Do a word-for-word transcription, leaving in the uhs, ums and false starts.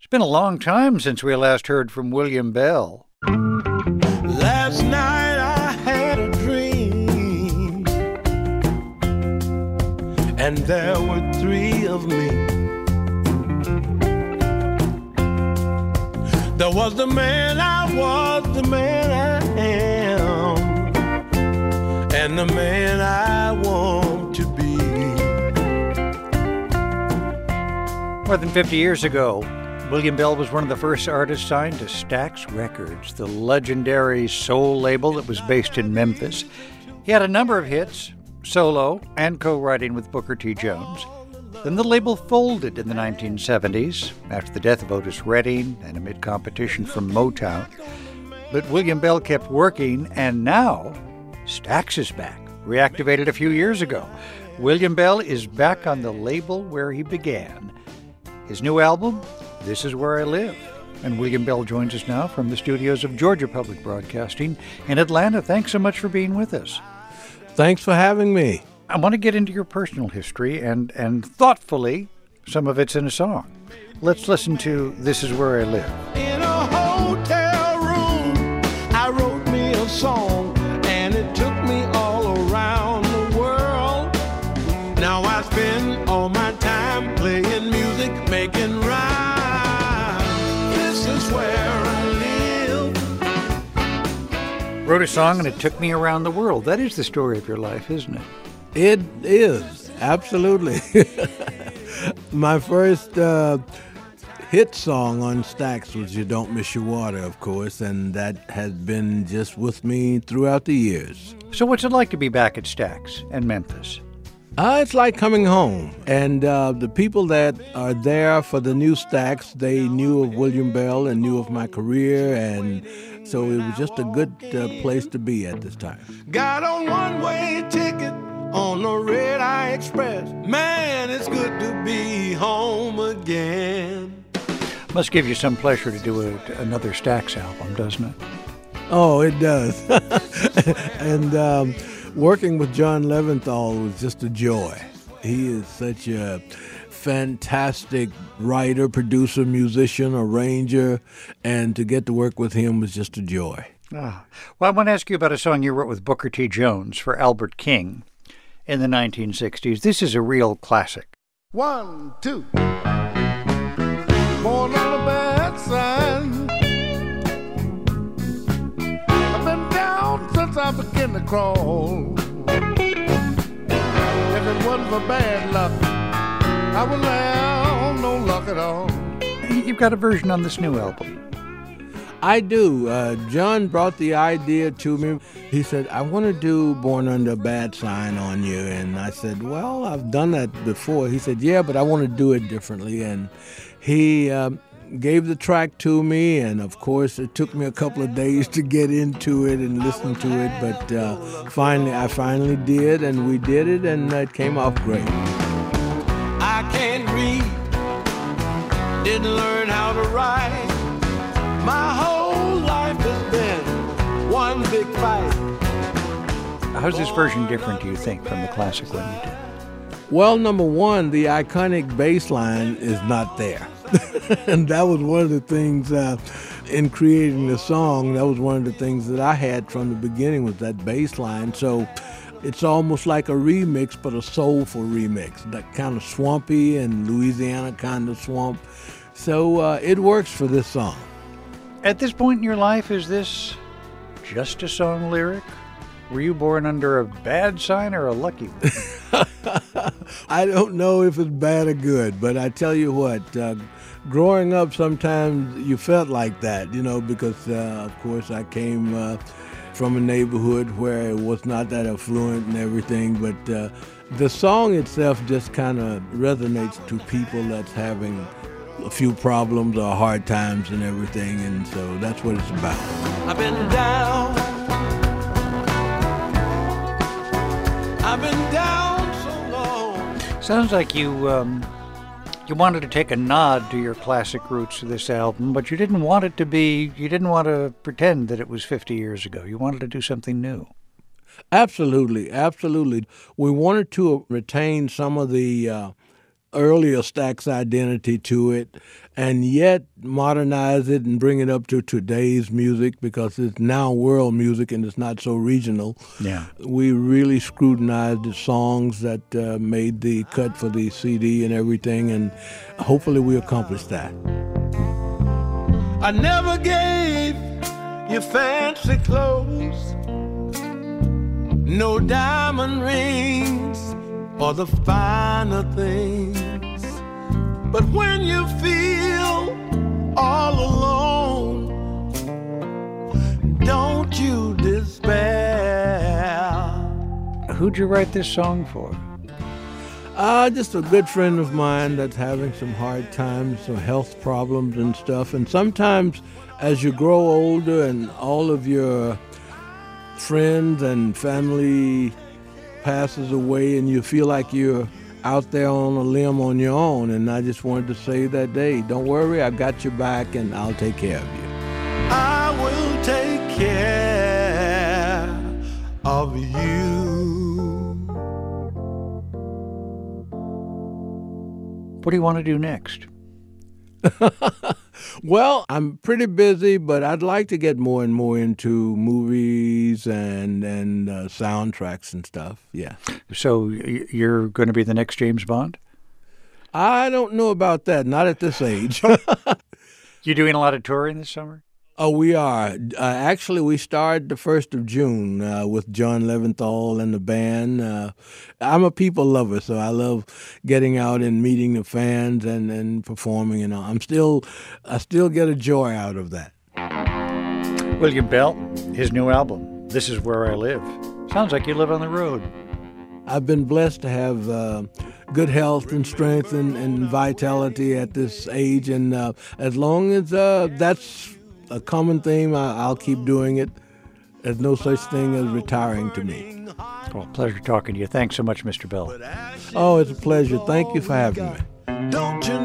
It's been a long time since we last heard from William Bell. Last night I had a dream, and there were three of me. There was the man I was, the man I am, and the man I want to be. More than fifty years ago, William Bell was one of the first artists signed to Stax Records, the legendary soul label that was based in Memphis. He had a number of hits, solo and co-writing with Booker T. Jones. Then the label folded in the nineteen seventies after the death of Otis Redding and amid competition from Motown. But William Bell kept working, and now Stax is back, reactivated a few years ago. William Bell is back on the label where he began. His new album, This Is Where I Live. And William Bell joins us now from the studios of Georgia Public Broadcasting in Atlanta. Thanks so much for being with us. Thanks for having me. I want to get into your personal history, and, and thoughtfully, some of it's in a song. Let's listen to This Is Where I Live. In a hotel room, I wrote me a song, and it took me all around the world. Now I spend all my time playing music, making rhymes. This is where I live. Wrote a song, and it took me around the world. That is the story of your life, isn't it? It is, absolutely. My first uh, hit song on Stax was You Don't Miss Your Water, of course, and that has been just with me throughout the years. So what's it like to be back at Stax and Memphis? Uh, it's like coming home, and uh, the people that are there for the new Stax, they knew of William Bell and knew of my career, and so it was just a good uh, place to be at this time. Got a one-way ticket on the Red Eye Express. Man, it's good to be home again. Must give you some pleasure to do a, another Stax album, doesn't it? Oh, it does. And um, working with John Leventhal was just a joy. He is such a fantastic writer, producer, musician, arranger, and to get to work with him was just a joy. Ah. Well, I want to ask you about a song you wrote with Booker T. Jones for Albert King in the nineteen sixties. This is a real classic. One, two. Born on a bad sign. I've been down since I began to crawl. If it wasn't for bad luck, I would have no luck at all. You've got a version on this new album. I do. Uh, John brought the idea to me. He said, I want to do Born Under a Bad Sign on you. And I said, well, I've done that before. He said, yeah, but I want to do it differently. And he um, gave the track to me. And, of course, it took me a couple of days to get into it and listen to it. But uh, finally, I finally did, and we did it, and it came off great. I can't read, didn't learn how to write. My whole life has been one big fight. How's this version different, do you think, from the classic one you did? Well, number one, the iconic bass line is not there. And that was one of the things uh, in creating the song, that was one of the things that I had from the beginning was that bass line. So it's almost like a remix, but a soulful remix, that kind of swampy and Louisiana kind of swamp. So uh, it works for this song. At this point in your life, is this just a song lyric? Were you born under a bad sign or a lucky one? I don't know if it's bad or good, but I tell you what, uh, growing up, sometimes you felt like that, you know, because, uh, of course, I came uh, from a neighborhood where it was not that affluent and everything, but uh, the song itself just kind of resonates to people that's having a few problems or hard times and everything, and so that's what it's about. I've been down, I've been down so long. Sounds like you um, you wanted to take a nod to your classic roots to this album, but you didn't want it to be, you didn't want to pretend that it was fifty years ago. You wanted to do something new. Absolutely, absolutely. We wanted to retain some of the uh, earlier Stax identity to it, and yet modernize it and bring it up to today's music because it's now world music and it's not so regional. Yeah. We really scrutinized the songs that uh, made the cut for the C D and everything, and hopefully we accomplished that. I never gave you fancy clothes, no diamond rings or the finer things. But when you feel all alone, don't you despair. Who'd you write this song for? Uh, just a good friend of mine that's having some hard times, some health problems and stuff. And sometimes as you grow older and all of your friends and family passes away and you feel like you're out there on a limb on your own, and I just wanted to say that, hey, don't worry, I've got your back and I'll take care of you. I will take care of you. What do you want to do next? Well, I'm pretty busy, but I'd like to get more and more into movies and and uh, soundtracks and stuff. Yeah. So y- you're going to be the next James Bond? I don't know about that. Not at this age. You doing a lot of touring this summer? Oh, we are. Uh, actually, we start the first of June uh, with John Leventhal and the band. Uh, I'm a people lover, so I love getting out and meeting the fans and, and performing. And all. I'm still, I still get a joy out of that. William Bell, his new album, This Is Where I Live. Sounds like you live on the road. I've been blessed to have uh, good health and strength and, and vitality at this age. And uh, as long as uh, that's a common theme, I, I'll keep doing it. There's no such thing as retiring to me. Well, pleasure talking to you. Thanks so much, Mister Bell. Oh, it's a pleasure. Thank you for having me. Don't you